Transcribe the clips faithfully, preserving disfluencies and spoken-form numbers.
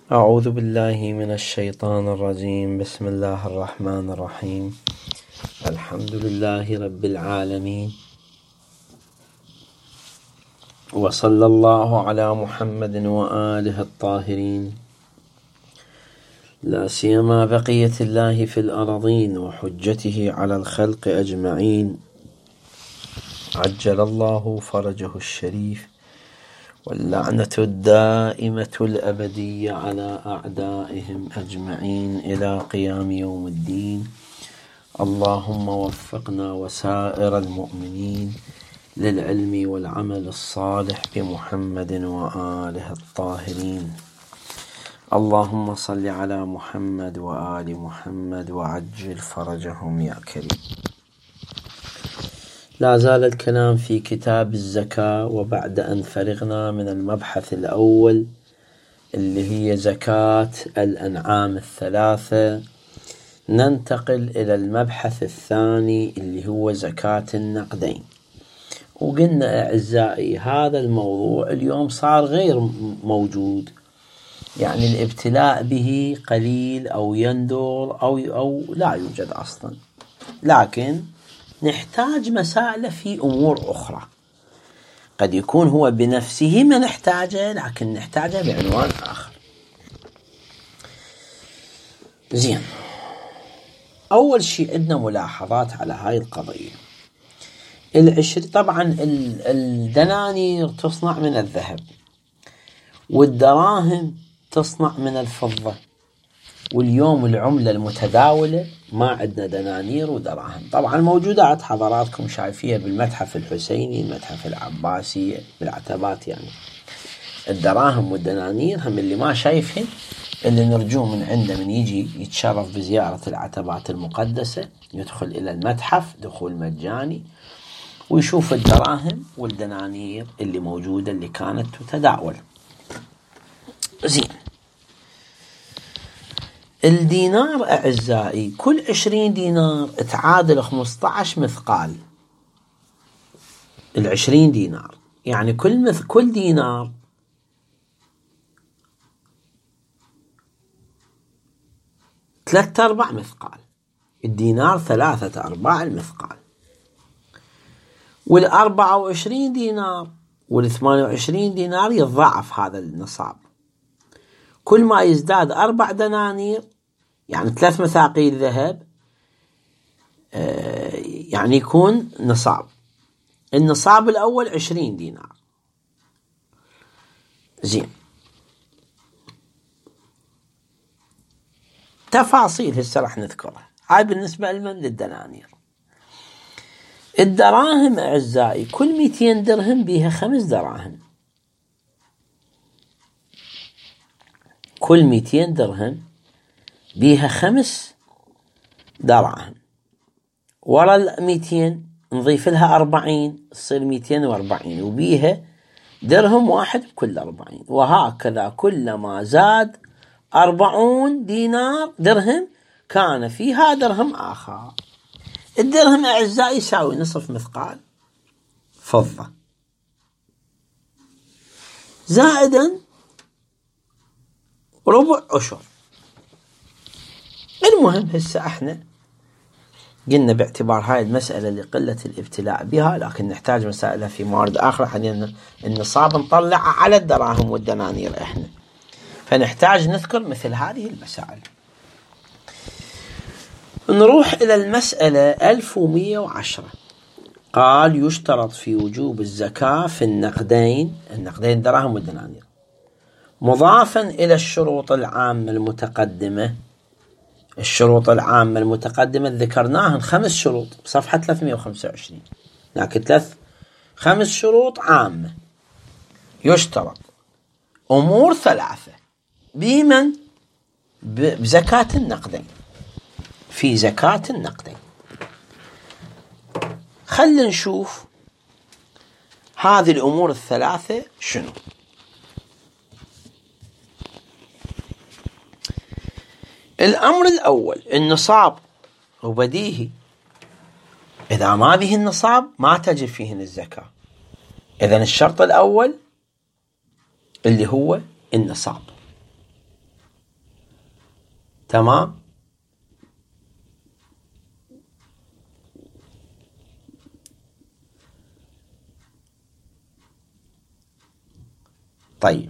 أعوذ بالله من الشيطان الرجيم. بسم الله الرحمن الرحيم. الحمد لله رب العالمين، وصلى الله على محمد وآله الطاهرين، لا سيما بقية الله في الأرضين وحجته على الخلق أجمعين، عجل الله فرجه الشريف، واللعنة الدائمة الأبدية على أعدائهم أجمعين إلى قيام يوم الدين. اللهم وفقنا وسائر المؤمنين للعلم والعمل الصالح بمحمد وآله الطاهرين. اللهم صل على محمد وآل محمد وعجل فرجهم يا كريم. لا زال الكلام في كتاب الزكاة، وبعد أن فرغنا من المبحث الأول اللي هي زكاة الأنعام الثلاثة، ننتقل إلى المبحث الثاني اللي هو زكاة النقدين. وقلنا أعزائي هذا الموضوع اليوم صار غير موجود، يعني الابتلاء به قليل أو يندر أو, أو لا يوجد أصلا، لكن نحتاج مسائل في أمور أخرى قد يكون هو بنفسه ما نحتاجه، لكن نحتاجه بعنوان آخر. زين، أول شيء عندنا ملاحظات على هاي القضية. العشر طبعا الدنانير تصنع من الذهب، والدراهم تصنع من الفضة، واليوم العملة المتداولة ما عندنا دنانير ودراهم. طبعا موجودات حضراتكم شايفيها بالمتحف الحسيني، المتحف العباسي، بالعتبات، يعني الدراهم والدنانير هم اللي ما شايفهن اللي نرجوه من عنده من يجي يتشرف بزيارة العتبات المقدسة، يدخل إلى المتحف دخول مجاني ويشوف الدراهم والدنانير اللي موجودة اللي كانت تتداول. زين، الدينار أعزائي كل عشرين دينار تعادل خمسة عشر مثقال. العشرين دينار يعني كل مث كل دينار ثلاثة أرباع مثقال. الدينار ثلاثة أرباع المثقال، والأربعة وعشرين دينار والثمانية وعشرين دينار يتضاعف هذا النصاب. كل ما يزداد أربع دنانير يعني ثلاث مثاقيل ذهب آه يعني يكون نصاب. النصاب الأول عشرين دينار. زين، تفاصيل هسه راح نذكرها. هاي بالنسبة لمن للدنانير. الدراهم أعزائي كل مئتين درهم بيها خمس دراهم. كل مئتين درهم بيها خمس دراهم. ورا المئتين نضيف لها أربعين تصير مئتين وأربعين، وبيها درهم واحد بكل أربعين، وهكذا كلما زاد أربعون دينار درهم كان فيها درهم آخر. الدرهم أعزائي يساوي نصف مثقال فضة، زائدا ربع عشر. المهم هسه احنا قلنا باعتبار هاي المسألة لقلة الابتلاء بها، لكن نحتاج مسائل في موارد آخرى حاليا النصاب نطلع على الدراهم والدنانير احنا، فنحتاج نذكر مثل هذه المسائل. نروح إلى المسألة ألف ومئة وعشرة. قال يشترط في وجوب الزكاة في النقدين، النقدين دراهم والدنانير، مضافا إلى الشروط العامة المتقدمة. الشروط العامة المتقدمة ذكرناها خمس شروط بصفحة ثلاثمئة وخمسة وعشرين، لكن ثلاث خمس شروط عامة. يشترط أمور ثلاثة بمن بزكاة النقدين، في زكاة النقدين. خلينا نشوف هذه الأمور الثلاثة شنو. الأمر الأول النصاب، وبديهي إذا ما به النصاب ما تجب فيه الزكاة. إذن الشرط الأول اللي هو النصاب. تمام. طيب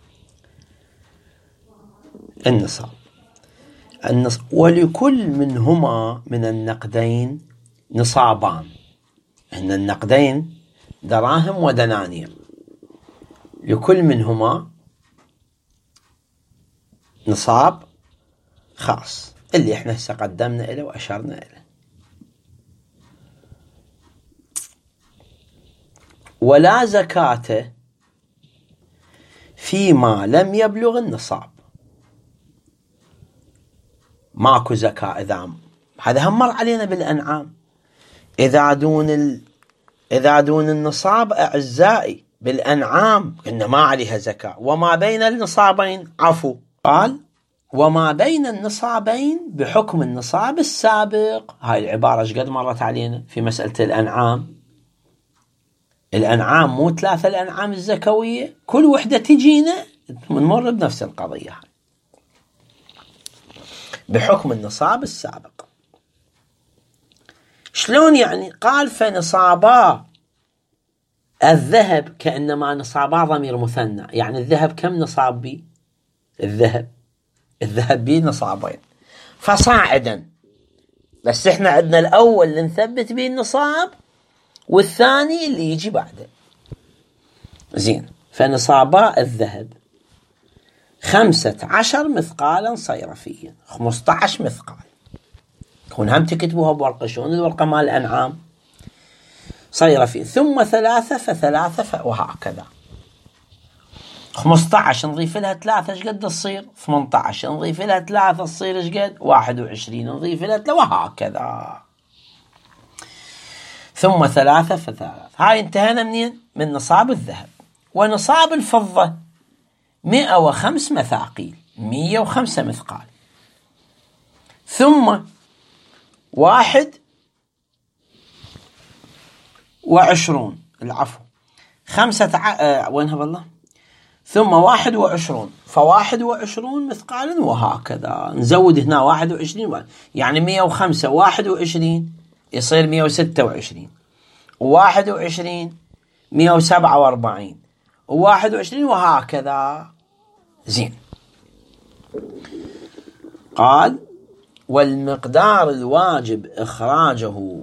النصاب النص... ولكل منهما من النقدين نصابان. إن النقدين دراهم ودنانير، لكل منهما نصاب خاص اللي احنا هسه قدمنا إليه وأشرنا إليه. ولا زكاة فيما لم يبلغ النصاب. ماكو زكاة إذا هذا هم مر علينا بالأنعام. إذا دون ال... إذا دون النصاب أعزائي بالأنعام إن ما عليها زكاة. وما بين النصابين عفو، قال وما بين النصابين بحكم النصاب السابق. هاي العبارة ايش قد مرت علينا في مسألة الأنعام. الأنعام مو ثلاثة الأنعام الزكوية، كل وحدة تجينا نمر بنفس القضية هاي بحكم النصاب السابق. شلون يعني؟ قال فنصابا الذهب كأنما نصابا ضمير مثنى، يعني الذهب كم نصاب بي؟ الذهب الذهب بي نصابين فصاعدا، بس احنا عندنا الأول اللي نثبت به النصاب والثاني اللي يجي بعده. زين. فنصابا الذهب خمسة عشر مثقالا صيرفيا، خمسة عشر مثقال. كون هم تكتبوها بورقة، شلون الورقة مال الأنعام صيرفي، ثم ثلاثة فثلاثة ف... وهكذا. خمسة عشر نضيف لها ثلاثة ايش قد تصير؟ ثمانية عشر نضيف لها ثلاثة تصير ايش قد؟ واحد وعشرين نضيف لها ثلاثة وهكذا. ثم ثلاثة فثلاثة. هاي انتهينا منين؟ من نصاب الذهب. ونصاب الفضة مئة وخمس مثاقيل، مئة وخمسة مثقال. ثم واحد وعشرون العفو خمسة ع... آه وينها بالله ثم واحد وعشرون فواحد وعشرون مثقالا وهكذا. نزود هنا واحد وعشرين، يعني مئة وخمسة واحد وعشرين يصير مئة وستة وعشرين، وواحد وعشرين مئة وسبعة وأربعين، وواحد وعشرين وهكذا. زين. قال والمقدار الواجب إخراجه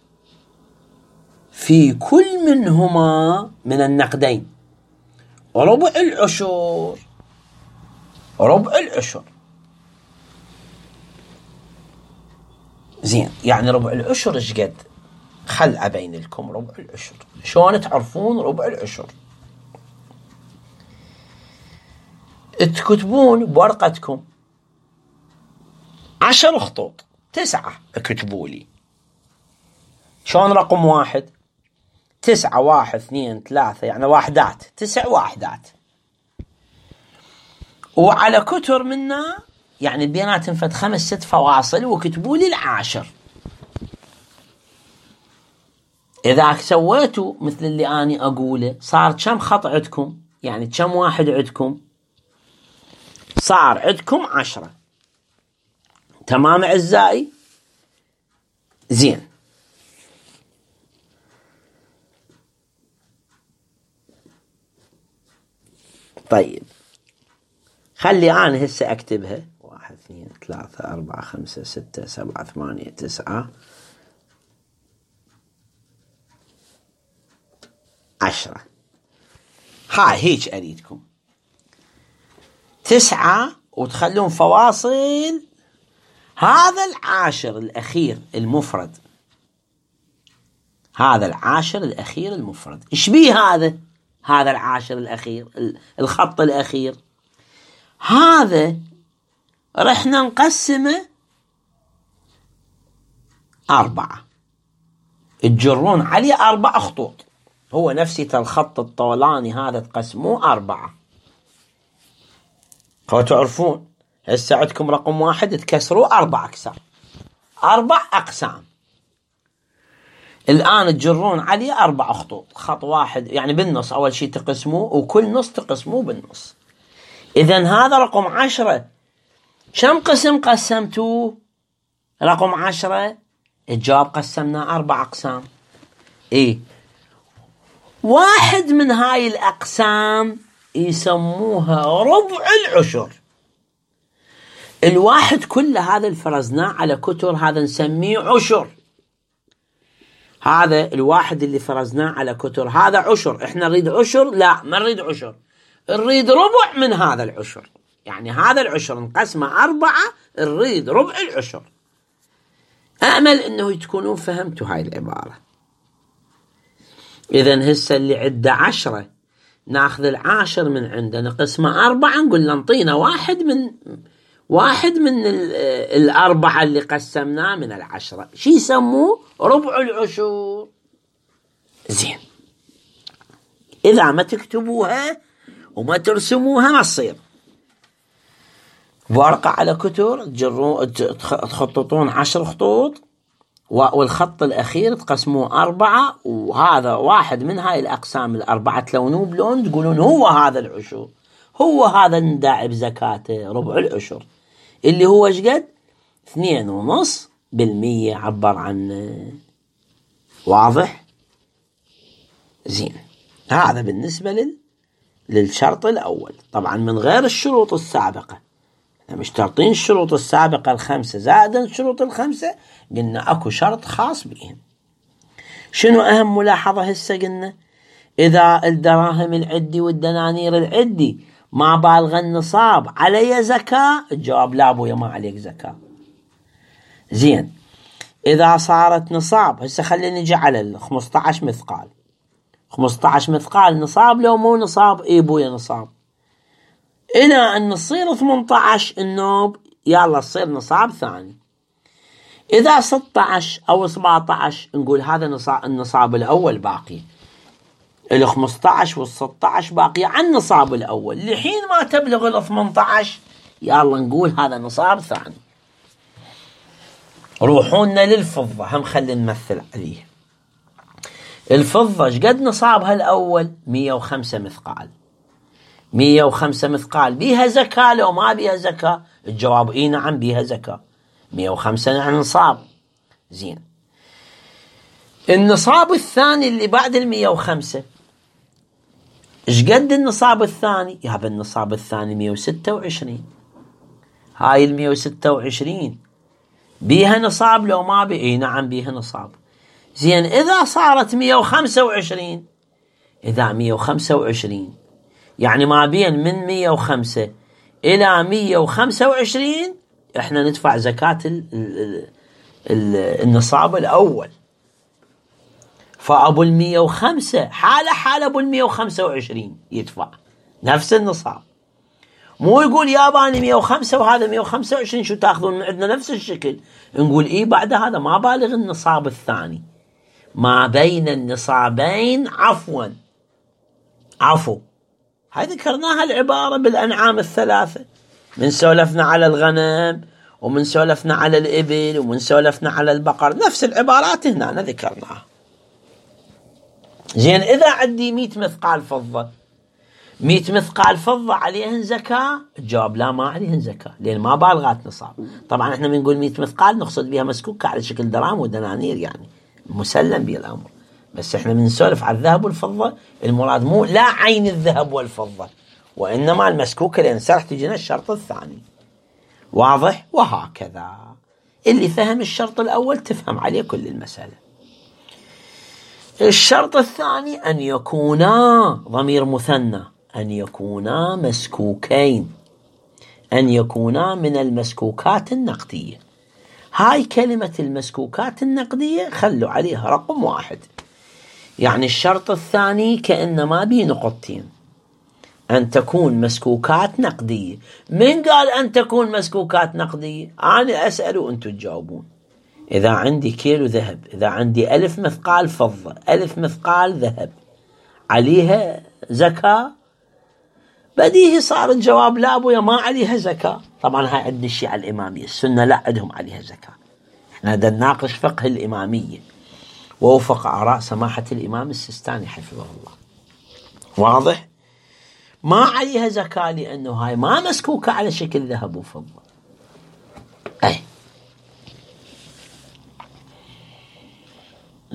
في كل منهما من النقدين ربع العشر. ربع العشر. زين. يعني ربع العشر ايش قد؟ خل أبين لكم ربع العشر. شلون تعرفون ربع العشر؟ تكتبون بورقتكم عشر خطوط، تسعة اكتبوا لي. شلون رقم واحد؟ تسعة، واحد اثنين ثلاثة، يعني واحدات، تسع واحدات. وعلى كتر منا يعني بينات فد خمس ست فواصل، وكتبوا لي العاشر. إذا سويتوا مثل اللي أنا أقوله صار كم خط عندكم؟ يعني كم واحد عندكم؟ صار عندكم عشرة. تمام أعزائي؟ زين. طيب خلي أنا هسه أكتبها. واحد اثنين ثلاثة أربعة خمسة ستة سبعة ثمانية تسعة عشرة. هاي هيك أريدكم تسعة وتخلون فواصل. هذا العاشر الأخير المفرد، هذا العاشر الأخير المفرد إيش بيه هذا؟ هذا العاشر الأخير الخط الأخير هذا رحنا نقسمه أربعة، تجرون عليه أربع خطوط. هو نفسي الخط الطولاني هذا تقسموه أربعة. فتعرفون هسه عندكم رقم واحد تكسروا أربع أكسار، أربع أقسام. الآن تجرون عليه أربع خطوط، خط واحد يعني بالنص. أول شيء تقسموه، وكل نص تقسموه بالنص. إذن هذا رقم عشرة كم قسم قسمتوه؟ رقم عشرة. الجواب قسمنا أربع أقسام. إيه، واحد من هاي الأقسام يسموها ربع العشر. الواحد كل هذا الفرزناه على كتر، هذا نسميه عشر. هذا الواحد اللي فرزناه على كتر هذا عشر. احنا نريد عشر؟ لا، ما نريد عشر، نريد ربع من هذا العشر. يعني هذا العشر نقسمه أربعة، نريد ربع العشر. أأمل أنه تكونوا فهمتوا هاي العبارة. إذن هسه اللي عنده عشرة ناخذ العاشر من عنده نقسمه أربعة، نقول له انطينا واحد من واحد من الأربعة اللي قسمناه من العشرة. شي يسموه؟ ربع العشور. زين، إذا ما تكتبوها وما ترسموها ما تصير. ورقة على كتر تخططون عشر خطوط، والخط الأخير تقسموه أربعة، وهذا واحد من هاي الأقسام الأربعة تلونوه بلون، تقولون هو هذا العشور، هو هذا نداعي بزكاته ربع العشر، اللي هو شقد؟ اثنين ونص بالمية عبر عنه. واضح؟ زين، هذا بالنسبة لل... للشرط الأول. طبعا من غير الشروط السابقة، مشترطين الشروط السابقة الخمسة زائدا الشروط الخمسة، قلنا أكو شرط خاص بهم. شنو أهم ملاحظة هسه؟ قلنا إذا الدراهم العدي والدنانير العدي ما بالغ النصاب علي زكاة؟ الجواب لا أبويا، ما عليك زكاة. زين، إذا صارت نصاب، هسه خلينا نجي على ال خمسة عشر مثقال. خمسة عشر مثقال نصاب لو مو نصاب؟ إيه بويا نصاب. إلى أن تصير ثمانية عشر النوب يلا تصير نصاب ثاني. إذا ستة عشر أو سبعة عشر نقول هذا نصاب، النصاب الأول باقي، ال خمسة عشر وال ستة عشر باقي عن النصاب الأول، لحين ما تبلغ ال ثمانية عشر يلا نقول هذا نصاب ثاني. روحونا للفضة، هم خلي نمثل عليه. الفضة شقد نصابها الأول؟ مية وخمسة مثقال. مية وخمسة مثقال بيها زكاة لو ما بيها زكاة؟ الجواب إيه نعم بيها زكاة. مية وخمسة يعني نصاب. زين، النصاب الثاني اللي بعد المية وخمسة شقد النصاب الثاني؟ يابا النصاب الثاني مية وستة وعشرين. هاي المية وستة وعشرين بيها نصاب لو ما بي؟ إيه نعم بيها نصاب. زين، إذا صارت مية وخمسة وعشرين، إذا مية وخمسة وعشرين يعني ما بين من مية وخمسة إلى مية وخمسة وعشرين إحنا ندفع زكاة ال ال ال النصاب الأول. فأبو المية وخمسة حالة حال أبو المية وخمسة وعشرين يدفع نفس النصاب. مو يقول ياباني مية وخمسة وهذا مية وخمسة وعشرين شو تأخذون من عندنا نفس الشكل. نقول إيه بعد هذا ما بالغ النصاب الثاني، ما بين النصابين عفوا عفو. هاي ذكرناها العبارة بالأنعام الثلاثة، من سولفنا على الغنم ومن سولفنا على الإبل ومن سولفنا على البقر، نفس العبارات هنا ذكرناها. زين، إذا عندي مئة مثقال فضة، مئة مثقال فضة عليهن زكاة؟ الجواب لا، ما عليهن زكاة لأن ما بالغات نصاب. طبعا احنا بنقول مئة مثقال نقصد بها مسكوكة على شكل دراهم ودنانير، يعني مسلم به الأمر. بس احنا بنسولف على الذهب والفضة، المراد مو لا عين الذهب والفضة، وإنما المسكوكة، لأن سرح تجينا الشرط الثاني. واضح؟ وهكذا اللي فهم الشرط الأول تفهم عليه كل المسألة. الشرط الثاني أن يكونا ضمير مثنى، أن يكونا مسكوكين، أن يكونا من المسكوكات النقدية. هاي كلمة المسكوكات النقدية خلوا عليها رقم واحد. يعني الشرط الثاني كأنما به نقطتين، أن تكون مسكوكات نقدية. من قال أن تكون مسكوكات نقدية؟ أنا أسأل وأنتم تجاوبون. إذا عندي كيلو ذهب، إذا عندي ألف مثقال فضة، ألف مثقال ذهب، عليها زكاة؟ بديهي صار الجواب لا أبويا ما عليها زكاة. طبعا هاي عند الشيعة الإمامية، السنة لا عندهم عليها زكاة. احنا دا نناقش فقه الإمامية ووفق آراء سماحة الإمام السيستاني حفظه الله. واضح؟ ما عليها زكاة لأنه هاي ما مسكوكة على شكل ذهب وفضة.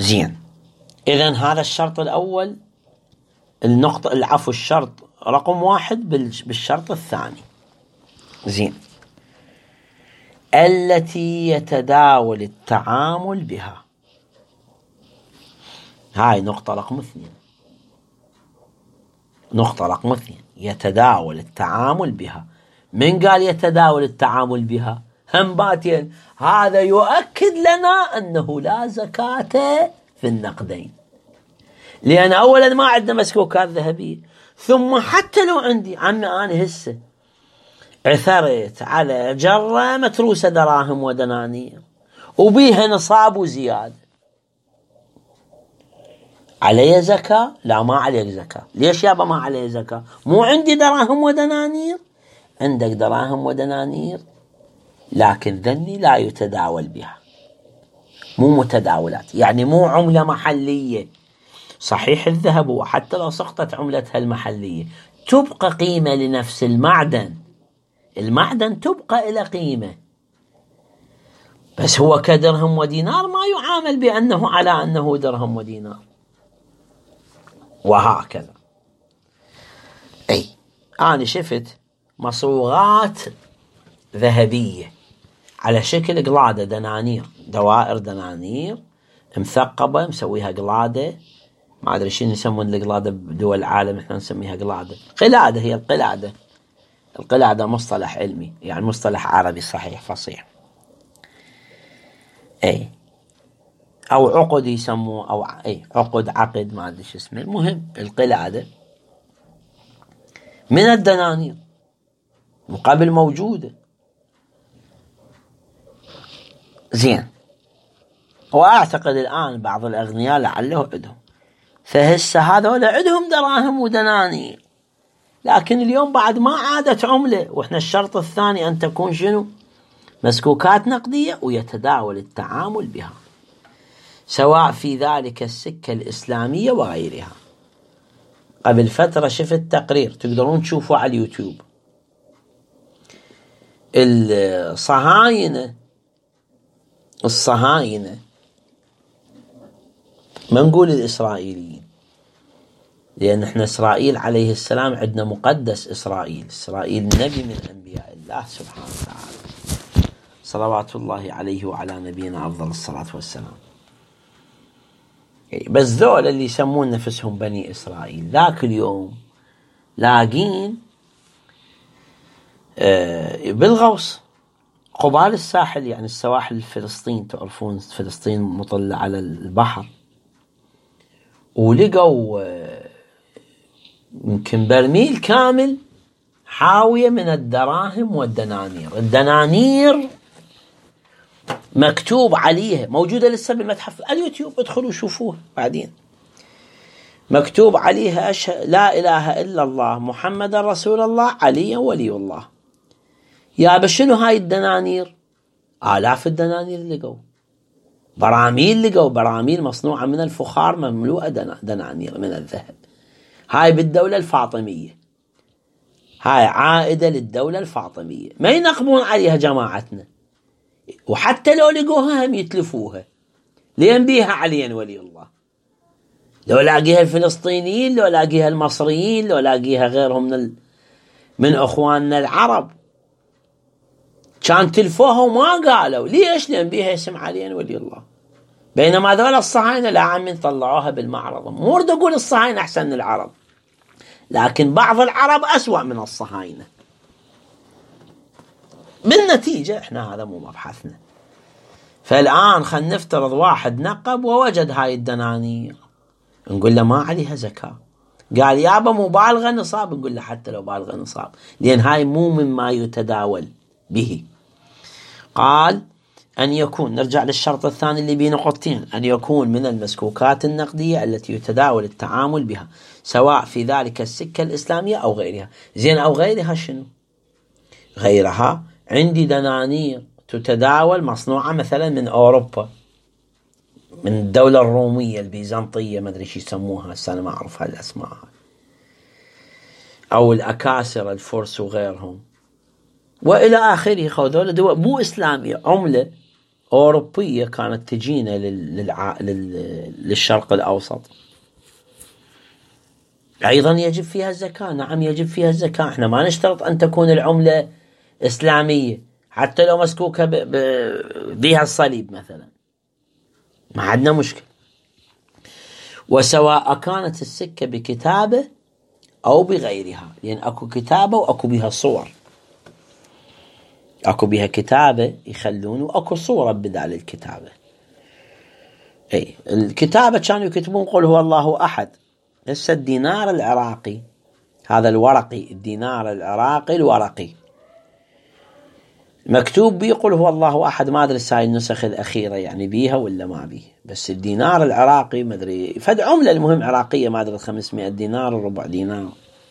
زين. إذن هذا الشرط الأول، النقطة العفو الشرط رقم واحد بالشرط الثاني. زين. التي يتداول التعامل بها، هاي نقطة رقم اثنين. نقطة رقم اثنين يتداول التعامل بها. من قال يتداول التعامل بها؟ هم باتين. هذا يؤكد لنا أنه لا زكاة في النقدين، لأن أولا ما عندنا مسكوكات ذهبية، ثم حتى لو عندي عمي أنا هسه عثرت على جرة متروسة دراهم ودنانير وبيها نصاب وزيادة، علي زكاة؟ لا، ما عليك زكاة. ليش يابا ما علي زكاة؟ مو عندي دراهم ودنانير؟ عندك دراهم ودنانير لكن ذني لا يتداول بها، مو متداولات، يعني مو عملة محلية. صحيح الذهب وحتى لو سقطت عملتها المحلية تبقى قيمة لنفس المعدن، المعدن تبقى إلى قيمة، بس هو كدرهم ودينار ما يعامل بأنه على أنه درهم ودينار، وهكذا. أي أنا شفت مصوغات ذهبية على شكل قلادة دنانير، دوائر دنانير مثقبة مسويها قلادة، ما أدري شنو يسمون القلادة بدول العالم، إحنا نسميها قلادة. قلادة هي القلادة، القلادة مصطلح علمي يعني مصطلح عربي صحيح فصيح. أي أو عقد يسموه، أو أي عقد عقد ما أدري شو اسمه، المهم القلادة من الدنانير وقبل موجودة. زين. وأعتقد الآن بعض الأغنياء لعله عندهم، فهسه هذول عندهم دراهم ودنانير، لكن اليوم بعد ما عادت عملة، وإحنا الشرط الثاني أن تكون شنو؟ مسكوكات نقدية ويتداول التعامل بها، سواء في ذلك السكة الإسلامية وغيرها. قبل فترة شفت تقرير تقدرون تشوفوا على اليوتيوب، الصهاينة الصهاينة ما نقول الإسرائيليين، لأن احنا إسرائيل عليه السلام عندنا مقدس إسرائيل، إسرائيل نبي من أنبياء الله سبحانه وتعالى صلوات الله عليه وعلى نبينا أفضل الصلاة والسلام. بس ذول اللي يسمون نفسهم بني إسرائيل ذاك اليوم لاقين بالغوص قبال الساحل، يعني السواحل الفلسطين، تعرفون فلسطين مطلة على البحر، ولقوا يمكن برميل كامل حاوية من الدراهم والدنانير. الدنانير مكتوب عليها، موجودة لسه بالمتحف اليوتيوب، ادخلوا شوفوها بعدين، مكتوب عليها أشهد لا إله إلا الله محمد رسول الله علي ولي الله. يا بشنو هاي الدنانير؟ آلاف الدنانير لقوا، براميل لقوا، براميل مصنوعة من الفخار مملوءة دنانير من الذهب. هاي بالدولة الفاطمية، هاي عائدة للدولة الفاطمية، ما ينقبون عليها جماعتنا، وحتى لو لقوها هم يتلفوها، لين بيها عليا ولي الله. لو لاقيها الفلسطينيين، لو لاقيها المصريين، لو لاقيها غيرهم من ال... من أخواننا العرب كان تلفوها وما قالوا ليش، لأن بيها اسم علي ولي الله. بينما ذول الصهاينة لا عمين طلعوها بالمعرض. مو أريد أقول الصهاينة أحسن من العرب، لكن بعض العرب أسوأ من الصهاينة. بالنتيجة إحنا هذا مو مبحثنا. فالآن خلينا نفترض واحد نقب ووجد هاي الدنانير، نقول له ما عليها زكاة. قال يابا مبالغة نصاب، نقول له حتى لو بالغة نصاب، لأن هاي مو مما يتداول به. قال أن يكون، نرجع للشرط الثاني اللي بيه نقطتين، أن يكون من المسكوكات النقدية التي يتداول التعامل بها، سواء في ذلك السكة الإسلامية أو غيرها. زين، أو غيرها شنو؟ غيرها عندي دنانير تتداول مصنوعة مثلا من أوروبا، من الدولة الرومية البيزنطية، ما أدري شو يسموها هسه، أنا ما أعرف هالأسماء، أو الأكاسر الفرس وغيرهم وإلى آخره. هذول دول مو إسلامية، عملة أوروبية كانت تجينا للع... لل... للشرق الأوسط أيضا يجب فيها الزكاة. نعم يجب فيها الزكاة. احنا ما نشترط أن تكون العملة إسلامية حتى لو مسكوكة ب... ب... بها الصليب مثلا، ما عندنا مشكلة. وسواء كانت السكة بكتابة أو بغيرها، لأن أكو كتابة وأكو بها صور، أكو بها كتابة يخلون وأكو صورة بدال الكتابة. أي الكتابة كانوا يكتبون قل هو الله أحد. هسه الدينار العراقي هذا الورقي، الدينار العراقي الورقي مكتوب بيه قل هو الله أحد. ما أدري هاي النسخ الأخيرة يعني بيها ولا ما بيه، بس الدينار العراقي ما أدري فد عملة المهم عراقية، ما أدري خمسمائة دينار وربع دينار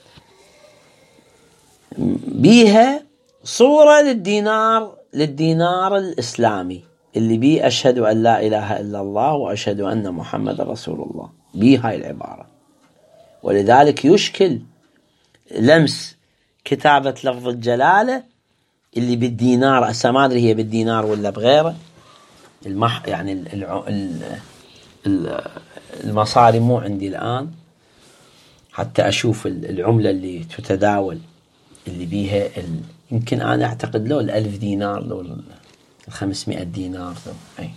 بيها صورة للدينار للدينار الإسلامي اللي بيه أشهد أن لا إله إلا الله وأشهد أن محمد رسول الله، بيه هاي العبارة. ولذلك يشكل لمس كتابة لفظ الجلالة اللي بالدينار، أسا ما أدري هي بالدينار ولا بغيره المح يعني ال ال المصاري مو عندي الآن حتى أشوف العملة اللي تتداول اللي بيها ال... يمكن أنا أعتقد لو الألف دينار لو الخمسمائة دينار لو. أي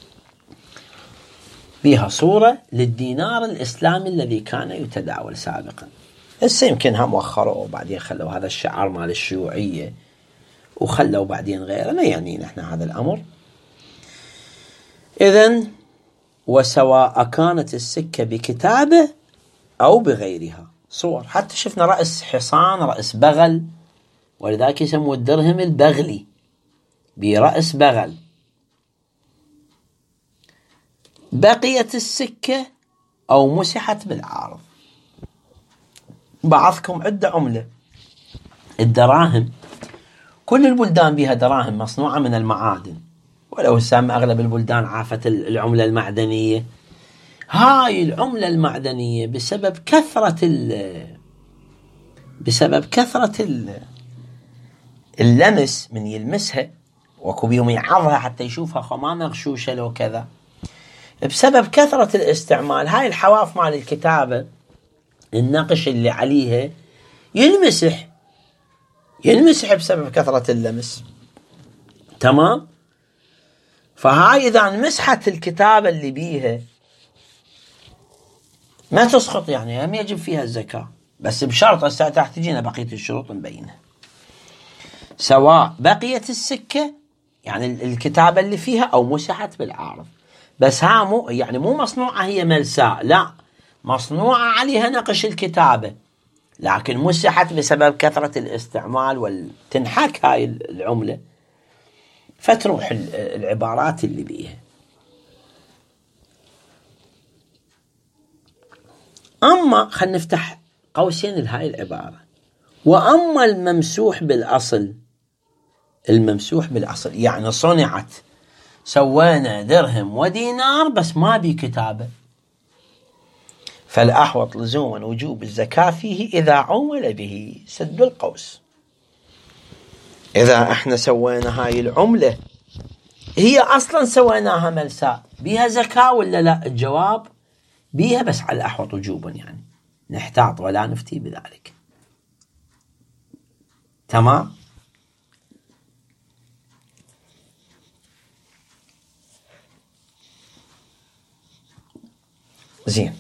بيها صورة للدينار الإسلامي الذي كان يتداول سابقا. هسه يمكن هم وخروا وبعدين خلوا هذا الشعار مال الشيوعية وخلوا بعدين غيره، ما يعني نحن هذا الأمر. إذن وسواء كانت السكة بكتابة أو بغيرها صور. حتى شفنا رأس حصان، رأس بغل، ولذلك يسموه الدرهم البغلي برأس بغل. بقيت السكة أو مسحت بالعارض. بعضكم عدة عملة الدراهم، كل البلدان بها دراهم مصنوعة من المعادن، ولو سام أغلب البلدان عافت العملة المعدنية. هاي العملة المعدنية بسبب كثرة ال بسبب كثرة ال اللمس من يلمسها وكو بيوم يعرضها حتى يشوفها خما مغشوشة لو كذا، بسبب كثرة الاستعمال هاي الحواف مال الكتابة النقش اللي عليها ينمسح ينمسح بسبب كثرة اللمس. تمام. فهاي إذا انمسحت الكتابة اللي بيها ما تسقط، يعني هم يجب فيها الزكاة، بس بشرط هسه تحتاجين بقية الشروط نبينها. سواء بقيت السكة يعني الكتابة اللي فيها أو مسحت بالعارض، بس ها مو يعني مو مصنوعة هي ملساء، لا مصنوعة عليها نقش الكتابة لكن مسحت بسبب كثرة الاستعمال والتنحك هاي العملة فتروح العبارات اللي بيها. أما خلينا نفتح قوسين لهاي العبارة. وأما الممسوح بالأصل، الممسوح بالأصل يعني صنعت سوينا درهم ودينار بس ما بي كتابة، فالأحوط لزوما وجوب الزكاة فيه إذا عمل به. سد القوس. إذا احنا سوينا هاي العملة هي أصلا سويناها ملساء، بيها زكاة ولا لا؟ الجواب بيها، بس على الأحوط وجوبا، يعني نحتاط ولا نفتي بذلك. تمام. زين.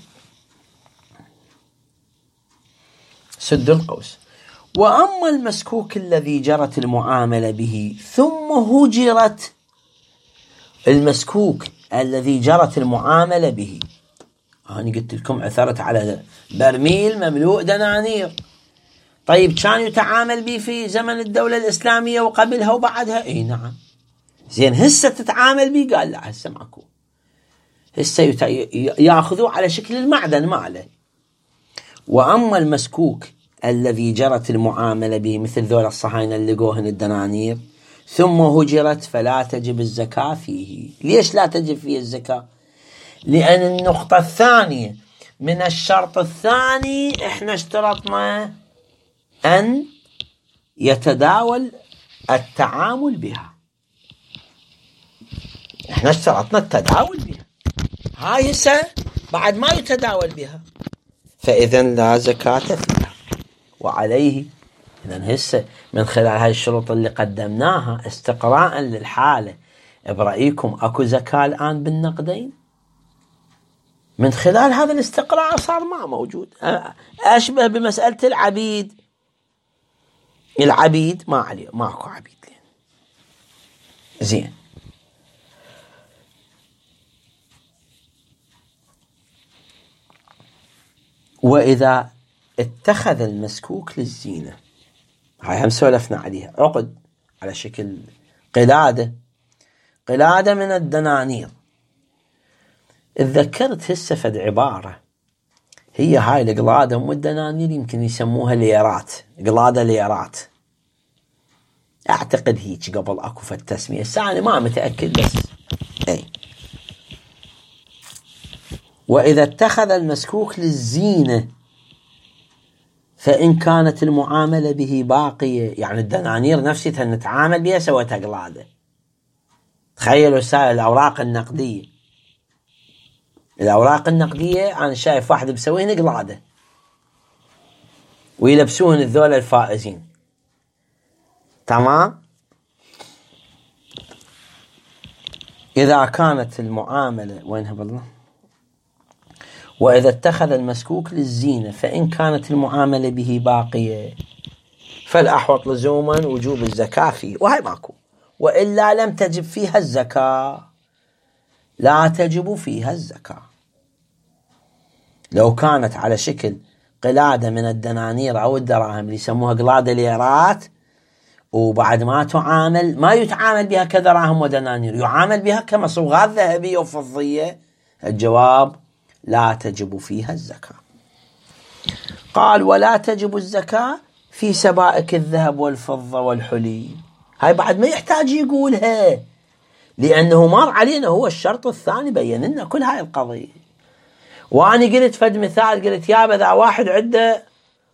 سد القوس. وأما المسكوك الذي جرت المعاملة به ثم هجرت، المسكوك الذي جرت المعاملة به، أنا قلت لكم عثرت على برميل مملوء دنانير، طيب كان يتعامل به في زمن الدولة الإسلامية وقبلها وبعدها؟ إيه نعم. زين هسه تتعامل به؟ قال لا هسه ماكو، هسه يأخذوه على شكل المعدن ماله. وأما المسكوك الذي جرت المعاملة به مثل ذول الصهاينة اللي لقوهن الدنانير ثم هجرت فلا تجب الزكاة فيه. ليش لا تجب فيه الزكاة؟ لأن النقطة الثانية من الشرط الثاني احنا اشترطنا أن يتداول التعامل بها. احنا اشترطنا التداول بها، هاي هسه بعد ما يتداول بها، فإذا لا زكاة فيها. وعليه إذا هسه من خلال هاي الشروط اللي قدمناها استقراء للحالة، برأيكم أكو زكاة الآن بالنقدين؟ من خلال هذا الاستقراء صار ما موجود. أشبه بمسألة العبيد، العبيد ما عليه، ماكو عبيد لين. زين، وإذا اتخذ المسكوك للزينة، هاي هم سولفنا عليها، عقد على شكل قلادة، قلادة من الدنانير. اتذكرت هسه فد عبارة، هي هاي القلادة مو الدنانير، يمكن يسموها ليرات، قلادة ليرات، اعتقد هيك قبل اكو فد تسمية، الساعة ما متأكد بس اي. وإذا اتخذ المسكوك للزينة فإن كانت المعاملة به باقية، يعني الدنانير نفسها نتعامل بها سويتها قلادة. تخيلوا سائل الأوراق النقدية، الأوراق النقدية أنا شايف واحد بسويهن قلادة ويلبسوهن الذول الفائزين، تمام. إذا كانت المعاملة وينها بالله، وإذا اتخذ المسكوك للزينة فإن كانت المعاملة به باقية فالأحوط لزوما وجوب الزكاة فيه، وهي ماكو، وإلا لم تجب فيها الزكاة، لا تجب فيها الزكاة. لو كانت على شكل قلادة من الدنانير أو الدراهم اللي يسموها قلادة ليرات، وبعد ما تعامل ما يتعامل بها كدراهم ودنانير، يعامل بها كمصوغات ذهبية وفضية، الجواب لا تجب فيها الزكاة. قال ولا تجب الزكاة في سبائك الذهب والفضة والحلي، هاي بعد ما يحتاج يقولها لأنه مر علينا هو الشرط الثاني، بين لنا كل هاي القضية. وأنا قلت فد مثال، قلت يا بذا واحد عنده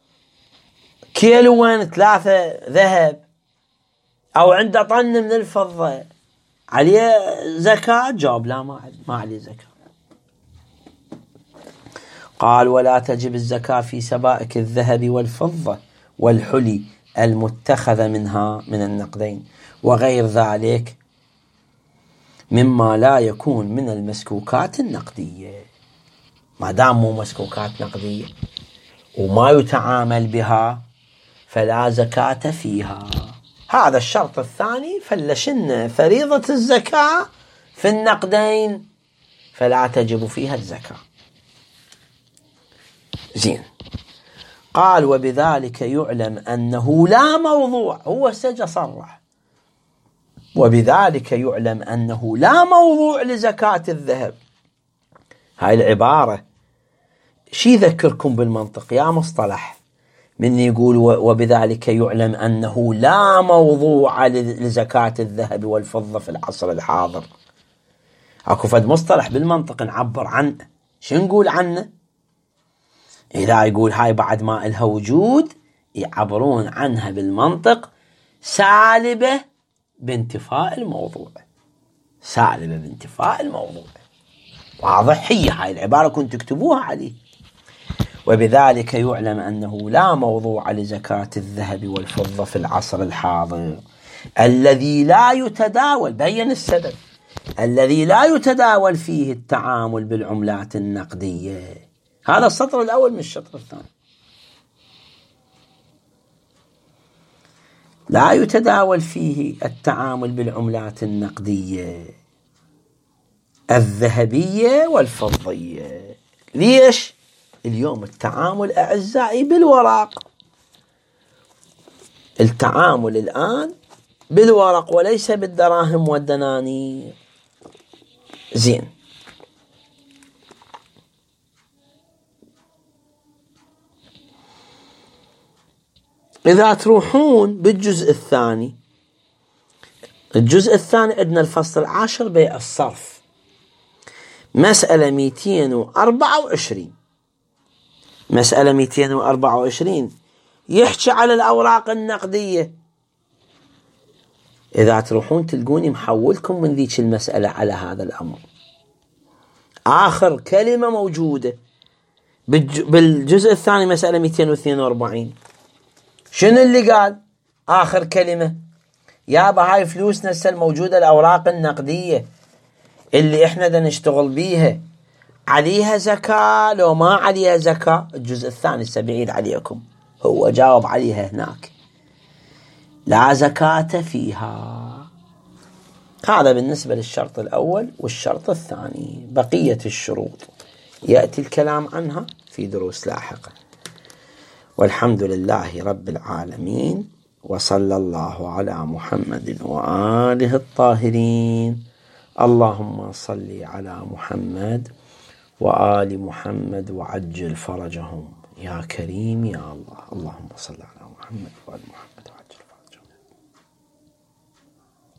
كيلوين ثلاثة ذهب أو عنده طن من الفضة، عليه زكاة؟ جاب لا، ما ما عليه زكاة. قال ولا تجب الزكاة في سبائك الذهب والفضة والحلي المتخذ منها من النقدين وغير ذلك مما لا يكون من المسكوكات النقدية. ما دام مو مسكوكات نقدية وما يتعامل بها فلا زكاة فيها. هذا الشرط الثاني فلشنا فريضة الزكاة في النقدين فلا تجب فيها الزكاة. زين، قال وبذلك يعلم أنه لا موضوع، هو سجى صرح، وبذلك يعلم أنه لا موضوع لزكاة الذهب. هاي العبارة شي ذكركم بالمنطق يا مصطلح، من يقول وبذلك يعلم أنه لا موضوع لزكاة الذهب والفضة في العصر الحاضر. اكو فد مصطلح بالمنطق نعبر عنه، شو نقول عنه؟ إذا يقول هاي بعد ما إلها وجود يعبرون عنها بالمنطق سالبة بانتفاء الموضوع، سالبة بانتفاء الموضوع، واضح؟ هي هاي العبارة كنت تكتبوها عليه. وبذلك يعلم أنه لا موضوع لزكاة الذهب والفضة في العصر الحاضر الذي لا يتداول، بين السبب، الذي لا يتداول فيه التعامل بالعملات النقدية. هذا السطر الأول من الشطر الثاني. لا يتداول فيه التعامل بالعملات النقدية الذهبية والفضية. ليش؟ اليوم التعامل أعزائي بالورق، التعامل الآن بالورق وليس بالدراهم والدنانير. زين، إذا تروحون بالجزء الثاني، الجزء الثاني عندنا الفصل العاشر بيع الصرف، مسألة مئتين وأربعة وعشرين، مسألة مئتين وأربعة وعشرين يحكي على الأوراق النقدية. إذا تروحون تلقوني محولكم من ذيك المسألة على هذا الأمر. آخر كلمة موجودة بالجزء الثاني مسألة مئتين واثنين وأربعين، شنو اللي قال؟ آخر كلمة يابا هاي فلوسنا هسه الموجودة، الأوراق النقدية اللي إحنا دا نشتغل بيها عليها زكاة لو ما عليها زكاة؟ الجزء الثاني سبعيد عليكم، هو جاوب عليها هناك لا زكاة فيها. هذا بالنسبة للشرط الأول. والشرط الثاني بقية الشروط يأتي الكلام عنها في دروس لاحقة. والحمد لله رب العالمين، وصلى الله على محمد وآله الطاهرين. اللهم صل على محمد وآل محمد وعجل فرجهم يا كريم يا الله. اللهم صل على محمد وآل محمد.